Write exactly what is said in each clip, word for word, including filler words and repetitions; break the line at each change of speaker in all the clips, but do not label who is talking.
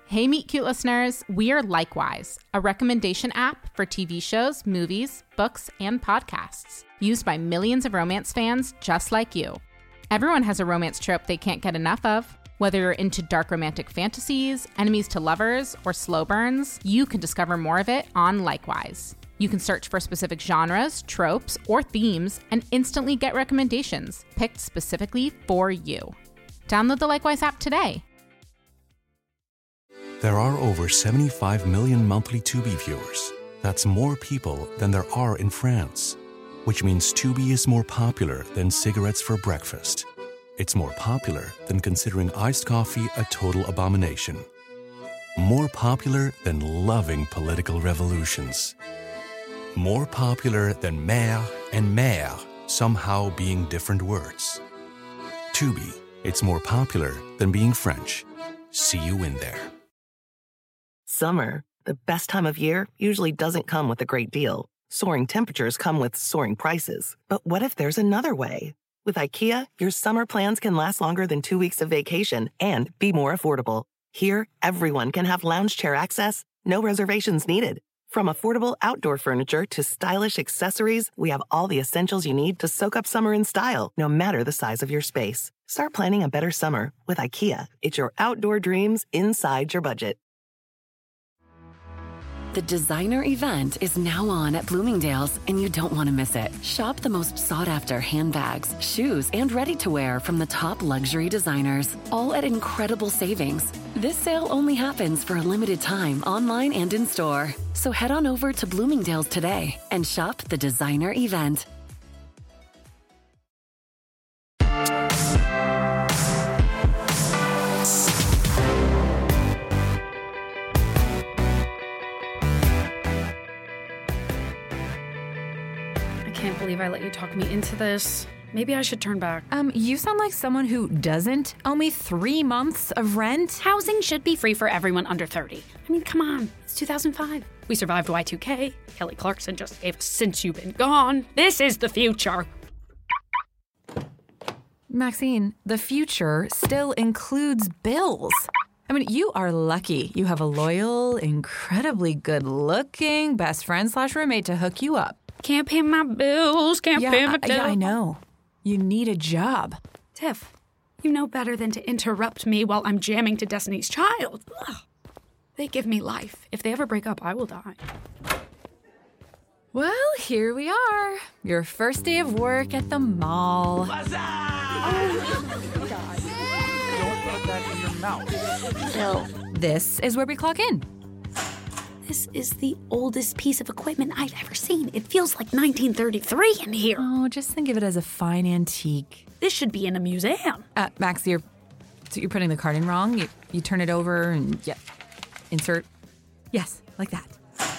Hey, Meet Cute listeners, we are Likewise, a recommendation app for T V shows, movies, books, and podcasts, used by millions of romance fans just like you. Everyone has a romance trope they can't get enough of. Whether you're into dark romantic fantasies, enemies to lovers, or slow burns, you can discover more of it on Likewise. You can search for specific genres, tropes, or themes, and instantly get recommendations picked specifically for you. Download the Likewise app today.
There are over seventy-five million monthly Tubi viewers. That's more people than there are in France, which means Tubi is more popular than cigarettes for breakfast. It's more popular than considering iced coffee a total abomination. More popular than loving political revolutions. More popular than mère and mère somehow being different words. Tubi, it's more popular than being French. See you in there.
Summer, the best time of year, usually doesn't come with a great deal. Soaring temperatures come with soaring prices. But what if there's another way? With IKEA, your summer plans can last longer than two weeks of vacation and be more affordable. Here, everyone can have lounge chair access, no reservations needed. From affordable outdoor furniture to stylish accessories, we have all the essentials you need to soak up summer in style, no matter the size of your space. Start planning a better summer with IKEA. It's your outdoor dreams inside your budget.
The designer event is now on at Bloomingdale's, and you don't want to miss it. Shop the most sought-after handbags, shoes, and ready-to-wear from the top luxury designers, all at incredible savings. This sale only happens for a limited time online and in store. So head on over to Bloomingdale's today and shop the designer event.
I can't believe I let you talk me into this. Maybe I should turn back.
Um, you sound like someone who doesn't owe me three months of rent.
Housing should be free for everyone under thirty. I mean, come on. It's two thousand five. We survived Y two K. Kelly Clarkson just gave us Since You've Been Gone. This is the future.
Maxine, the future still includes bills. I mean, you are lucky you have a loyal, incredibly good-looking best friend slash roommate to hook you up.
Can't pay my bills, can't
yeah,
pay my
I,
bills.
yeah, I know. You need a job.
Tiff, you know better than to interrupt me while I'm jamming to Destiny's Child. Ugh. They give me life. If they ever break up, I will die.
Well, here we are. Your first day of work at the mall.
What's up?
Oh, God.
Don't put that in your mouth.
Bill.
This is where we clock in.
This is the oldest piece of equipment I've ever seen. It feels like nineteen thirty-three in here.
Oh, just think of it as a fine antique.
This should be in a museum.
Uh, Max, you're so you're putting the card in wrong. You, you turn it over and yeah, insert. Yes, like that.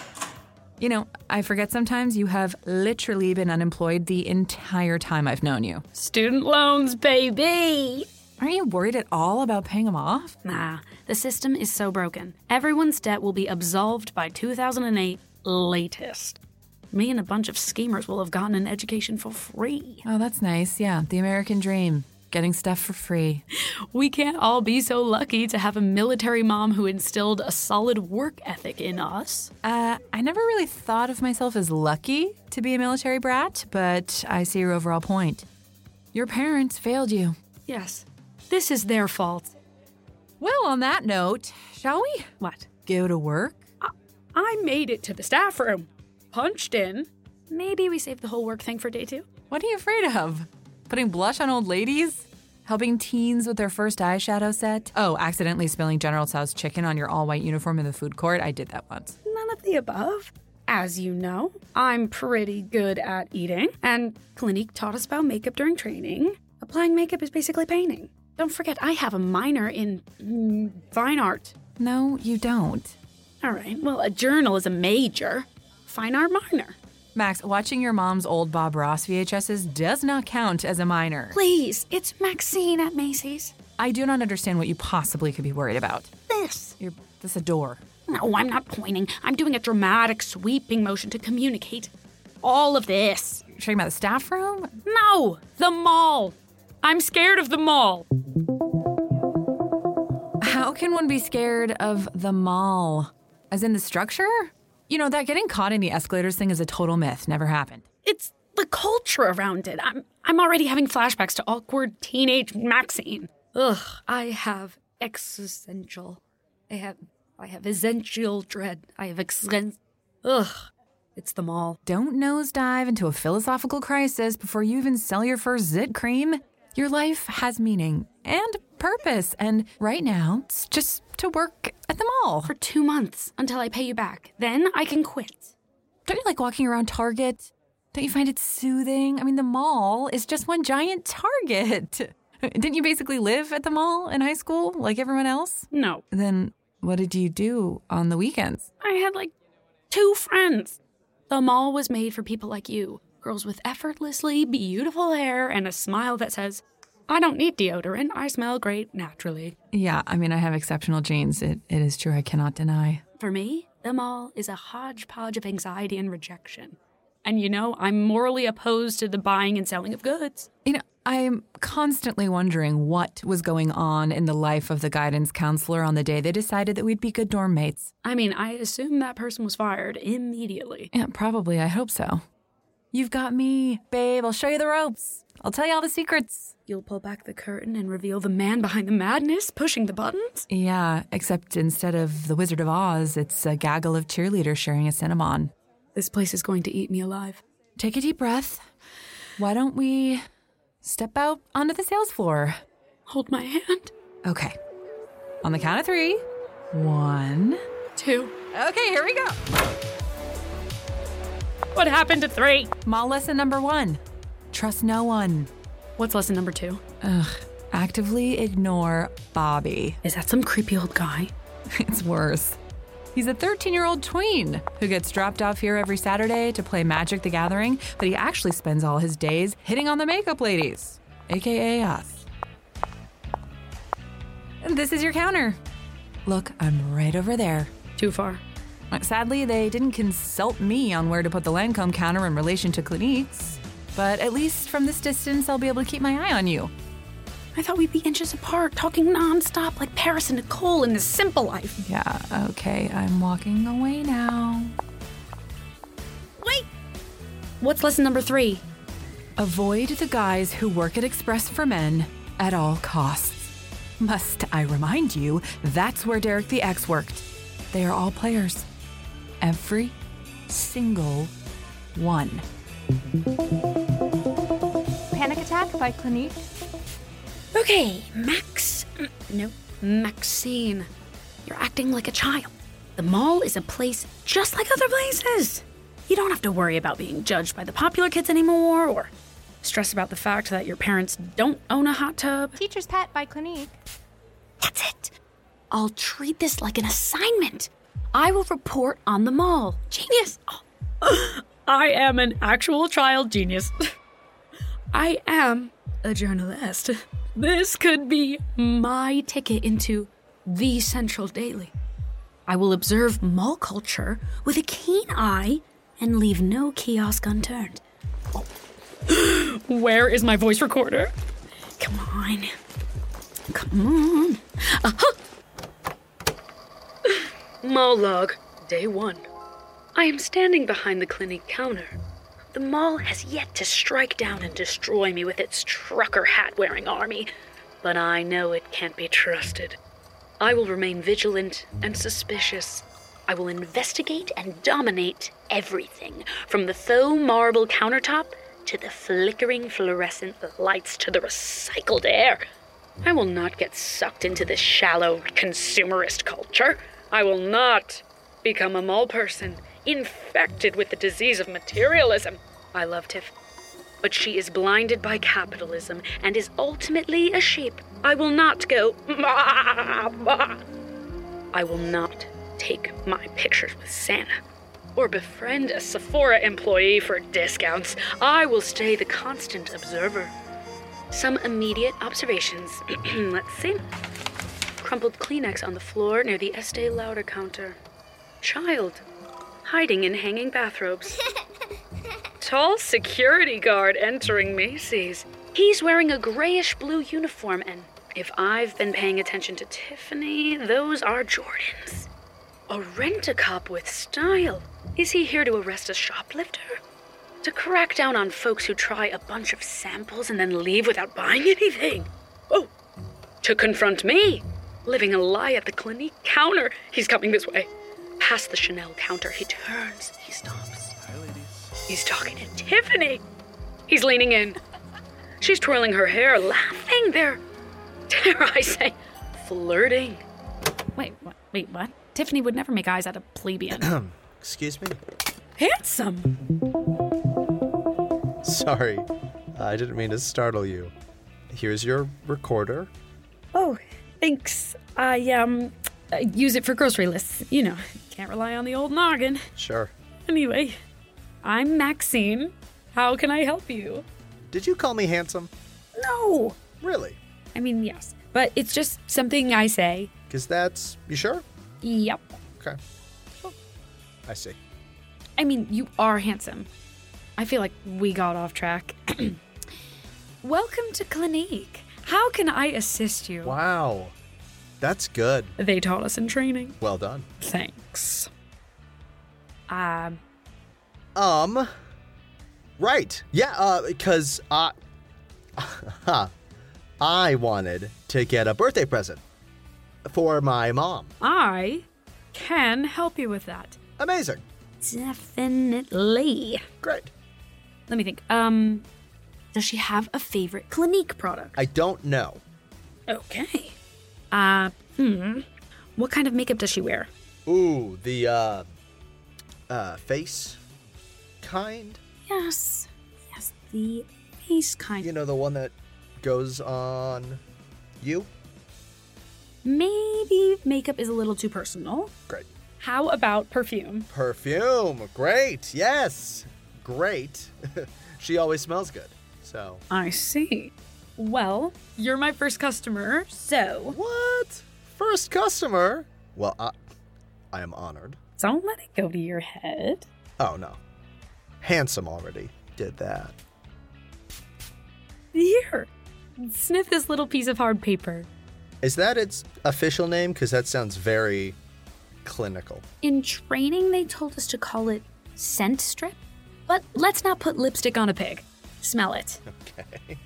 You know, I forget sometimes you have literally been unemployed the entire time I've known you.
Student loans, baby.
Aren't you worried at all about paying them off?
Nah, the system is so broken. Everyone's debt will be absolved by two thousand eight latest. Me and a bunch of schemers will have gotten an education for free.
Oh, that's nice. Yeah, the American dream. Getting stuff for free.
We can't all be so lucky to have a military mom who instilled a solid work ethic in us.
Uh, I never really thought of myself as lucky to be a military brat, but I see your overall point. Your parents failed you.
Yes, this is their fault.
Well, on that note, shall we?
What?
Go to work?
I, I made it to the staff room. Punched in. Maybe we save the whole work thing for day two?
What are you afraid of? Putting blush on old ladies? Helping teens with their first eyeshadow set? Oh, accidentally spilling General Tso's chicken on your all-white uniform in the food court? I did that once.
None of the above. As you know, I'm pretty good at eating, and Clinique taught us about makeup during training. Applying makeup is basically painting. Don't forget, I have a minor in mm, fine art.
No, you don't.
All right, well, a journal is a major. Fine art minor.
Max, watching your mom's old Bob Ross V H Ses does not count as a minor.
Please, it's Maxine at Macy's.
I do not understand what you possibly could be worried about.
This.
You're, this is a door.
No, I'm not pointing. I'm doing a dramatic, sweeping motion to communicate. All of this.
You're talking about the staff room?
No, the mall. I'm scared of the mall.
How How can one be scared of the mall? As in the structure? You know, that getting caught in the escalators thing is a total myth. Never happened.
It's the culture around it. I'm I'm already having flashbacks to awkward teenage Maxine. Ugh, I have existential. I have I have essential dread. I have exen. Ugh, it's the mall.
Don't nosedive into a philosophical crisis before you even sell your first zit cream. Your life has meaning and purpose, and right now, it's just to work at the mall.
For two months until I pay you back. Then I can quit.
Don't you like walking around Target? Don't you find it soothing? I mean, the mall is just one giant Target. Didn't you basically live at the mall in high school like everyone else?
No.
Then what did you do on the weekends?
I had like two friends. The mall was made for people like you. Girls with effortlessly beautiful hair and a smile that says, I don't need deodorant. I smell great naturally.
Yeah, I mean, I have exceptional genes. It It is true. I cannot deny.
For me, the mall is a hodgepodge of anxiety and rejection. And you know, I'm morally opposed to the buying and selling of goods.
You know, I'm constantly wondering what was going on in the life of the guidance counselor on the day they decided that we'd be good dorm mates.
I mean, I assume that person was fired immediately.
Yeah, probably. I hope so. You've got me, babe. I'll show you the ropes. I'll tell you all the secrets.
You'll pull back the curtain and reveal the man behind the madness, pushing the buttons?
Yeah, except instead of the Wizard of Oz, it's a gaggle of cheerleaders sharing a cinnamon.
This place is going to eat me alive.
Take a deep breath. Why don't we step out onto the sales floor?
Hold my hand.
Okay. On the count of three. One.
Two.
Okay, here we go.
What happened to three?
Mall lesson number one. Trust no one.
What's lesson number two?
Ugh. Actively ignore Bobby.
Is that some creepy old guy?
It's worse. He's a thirteen-year-old tween who gets dropped off here every Saturday to play Magic the Gathering, but he actually spends all his days hitting on the makeup ladies, a k a us. And this is your counter. Look, I'm right over there.
Too far.
Sadly, they didn't consult me on where to put the Lancome counter in relation to Clinique's, but at least from this distance, I'll be able to keep my eye on you.
I thought we'd be inches apart, talking nonstop like Paris and Nicole in The Simple Life.
Yeah, okay, I'm walking away now.
Wait! What's lesson number three?
Avoid the guys who work at Express for Men at all costs. Must I remind you, that's where Derek the X worked. They are all players. Every single one.
Panic Attack by Clinique.
Okay, Max... No, Maxine. You're acting like a child. The mall is a place just like other places. You don't have to worry about being judged by the popular kids anymore, or stress about the fact that your parents don't own a hot tub.
Teacher's Pet by Clinique.
That's it. I'll treat this like an assignment. I will report on the mall. Genius. Oh. I am an actual child genius. I am a journalist. This could be my ticket into the Central Daily. I will observe mall culture with a keen eye and leave no kiosk unturned. Oh. Where is my voice recorder? Come on. Come on. Aha! Mall log, day one. I am standing behind the Clinique counter. The mall has yet to strike down and destroy me with its trucker hat-wearing army, but I know it can't be trusted. I will remain vigilant and suspicious. I will investigate and dominate everything, from the faux marble countertop to the flickering fluorescent lights to the recycled air. I will not get sucked into this shallow consumerist culture. I will not become a mall person, infected with the disease of materialism. I love Tiff, but she is blinded by capitalism and is ultimately a sheep. I will not go, bah, bah. I will not take my pictures with Santa or befriend a Sephora employee for discounts. I will stay the constant observer. Some immediate observations. Let's see. Crumpled Kleenex on the floor near the Estee Lauder counter. Child hiding in hanging bathrobes. Tall security guard entering Macy's. He's wearing a grayish-blue uniform and If I've been paying attention to Tiffany, those are Jordan's. A rent-a-cop with style. Is he here to arrest a shoplifter? To crack down on folks who try a bunch of samples and then leave without buying anything? Oh, to confront me, living a lie at the Clinique counter. He's coming this way. Past the Chanel counter, he turns, he stops.
Hi, ladies.
He's talking to Tiffany. He's leaning in. She's twirling her hair, laughing. They're, dare I say, flirting. Wait, what? Wait, what? Tiffany would never make eyes at a plebeian.
Excuse me?
Handsome.
Sorry, I didn't mean to startle you. Here's your recorder.
Oh, thanks. I, um, uh, use it for grocery lists. You know, can't rely on the old noggin.
Sure.
Anyway, I'm Maxine. How can I help you?
Did you call me handsome?
No.
Really?
I mean, yes. But it's just something I say.
Because that's... You sure?
Yep.
Okay. I see.
I mean, you are handsome. I feel like we got off track. Welcome to Clinique. How can I assist you?
Wow. That's good.
They taught us in training.
Well done.
Thanks. Um.
Um. Right. Yeah, uh, because I... I wanted to get a birthday present for my mom.
I can help you with that.
Amazing.
Definitely.
Great.
Let me think. Um, does she have a favorite Clinique product?
I don't know.
Okay. Uh, hmm. What kind of makeup does she wear?
Ooh, the, uh, uh, face kind?
Yes. Yes, the face kind.
You know, the one that goes on you?
Maybe makeup is a little too personal.
Great.
How about perfume?
Perfume. Great. Yes. Great. She always smells good. So.
I see. Well, you're my first customer, so.
What? First customer? Well, I, I am honored.
Don't let it go to your head.
Oh, no. Handsome already did that.
Here. Sniff this little piece of hard paper.
Is that its official name? Because that sounds very clinical.
In training, they told us to call it scent strip. But let's not put lipstick on a pig. Smell it.
Okay.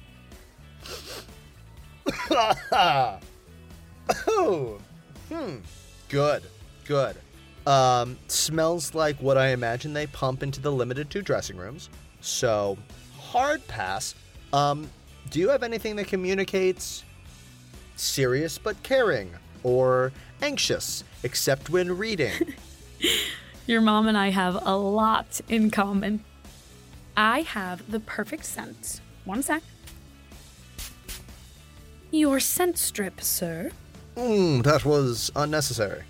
Oh. Hmm. Good. Good. Um, smells like what I imagine they pump into the limited two dressing rooms. So, hard pass. Um, do you have anything that communicates serious but caring, or anxious, except when reading?
Your mom and I have a lot in common. I have the perfect scent. One sec. Your scent strip, sir.
Mmm, that was unnecessary.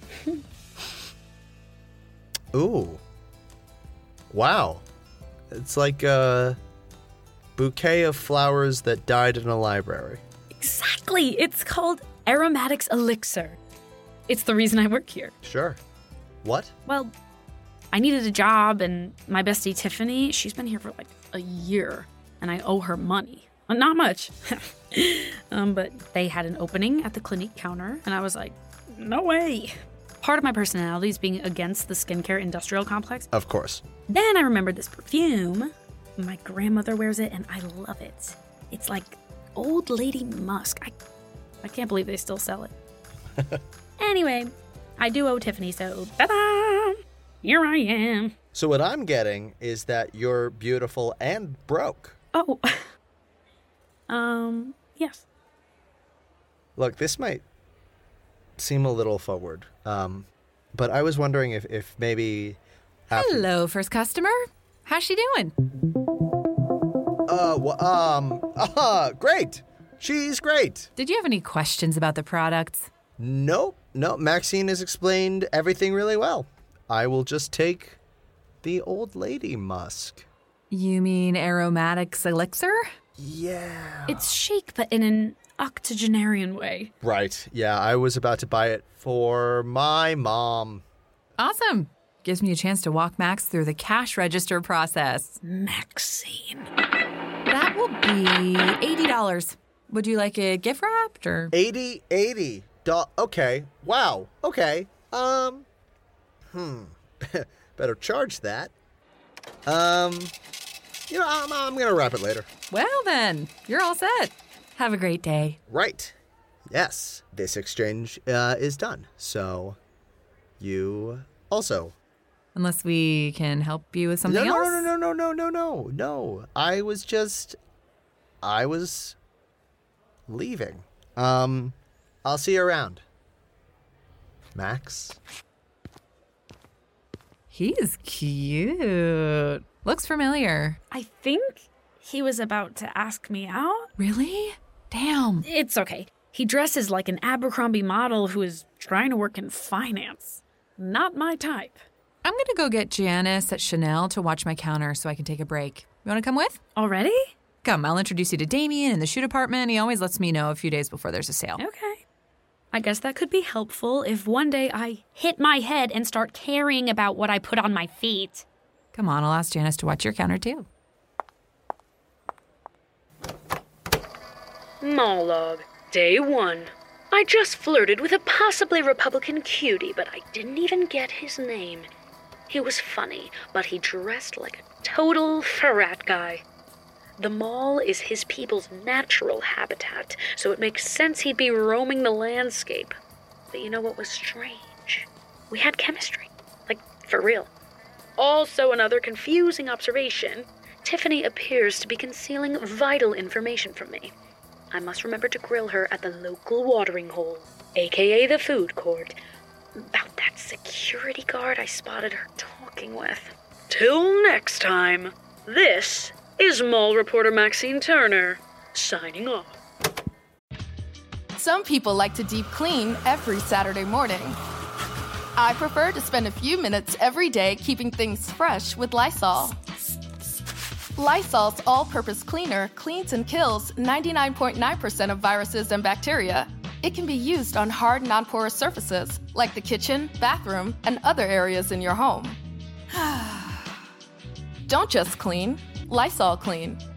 Ooh. Wow. It's like a bouquet of flowers that died in a library.
Exactly. It's called Aromatics Elixir. It's the reason I work here.
Sure. What?
Well, I needed a job, and my bestie Tiffany, she's been here for like a year, and I owe her money. Well, not much. um, but they had an opening at the Clinique counter, and I was like, no way. Part of my personality is being against the skincare industrial complex.
Of course.
Then I remembered this perfume. My grandmother wears it, and I love it. It's like Old Lady Musk. I, I can't believe they still sell it. Anyway, I do owe Tiffany, so ta-da! Here I am.
So what I'm getting is that you're beautiful and broke.
Oh. um, yes.
Look, this might seem a little forward, um, but I was wondering if, if maybe... After...
Hello, first customer. How's she doing?
Uh, well, um, uh, great. She's great.
Did you have any questions about the products?
Nope. No, Maxine has explained everything really well. I will just take the Old Lady Musk.
You mean Aromatics Elixir?
Yeah.
It's chic, but in an octogenarian way.
Right. Yeah, I was about to buy it for my mom.
Awesome. Gives me a chance to walk Max through the cash register process.
Maxine.
That will be eighty dollars. Would you like it gift wrapped or?
eighty, eighty. Do- okay. Wow. Okay. Um, hmm. Better charge that. Um, you know, I'm, I'm going to wrap it later.
Well then, you're all set. Have a great day.
Right. Yes. This exchange uh, is done. So, you also.
Unless we can help you with something
no,
else?
No, no, no, no, no, no, no, no. I was just, I was leaving. Um, I'll see you around. Max?
He's cute. Looks familiar.
I think he was about to ask me out.
Really? Damn.
It's okay. He dresses like an Abercrombie model who is trying to work in finance. Not my type.
I'm going to go get Janice at Chanel to watch my counter so I can take a break. You want to come with?
Already?
Come, I'll introduce you to Damien in the shoe department. He always lets me know a few days before there's a sale.
Okay. I guess that could be helpful if one day I hit my head and start caring about what I put on my feet.
Come on, I'll ask Janice to watch your counter too.
Monologue. Day one. I just flirted with a possibly Republican cutie, but I didn't even get his name. He was funny, but he dressed like a total frat guy. The mall is his people's natural habitat, so it makes sense he'd be roaming the landscape. But you know what was strange? We had chemistry. Like, for real. Also, another confusing observation. Tiffany appears to be concealing vital information from me. I must remember to grill her at the local watering hole, aka the food court, about that security guard I spotted her talking with. Till next time, this is mall reporter Maxine Turner, signing off.
Some people like to deep clean every Saturday morning. I prefer to spend a few minutes every day keeping things fresh with Lysol. Lysol's all-purpose cleaner cleans and kills ninety-nine point nine percent of viruses and bacteria. It can be used on hard, non-porous surfaces, like the kitchen, bathroom, and other areas in your home. Don't just clean, Lysol clean.